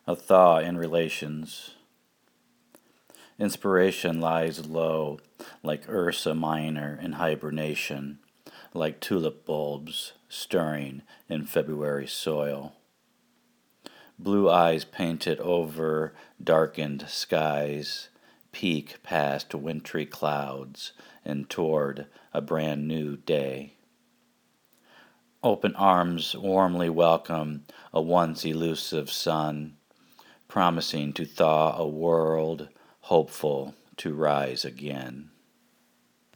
A thaw in relations. Inspiration lies low, like Ursa Minor in hibernation, like tulip bulbs stirring in February soil. Blue eyes painted over darkened skies, peek past wintry clouds and toward a brand new day. Open arms warmly welcome a once elusive sun, promising to thaw a world hopeful to rise again.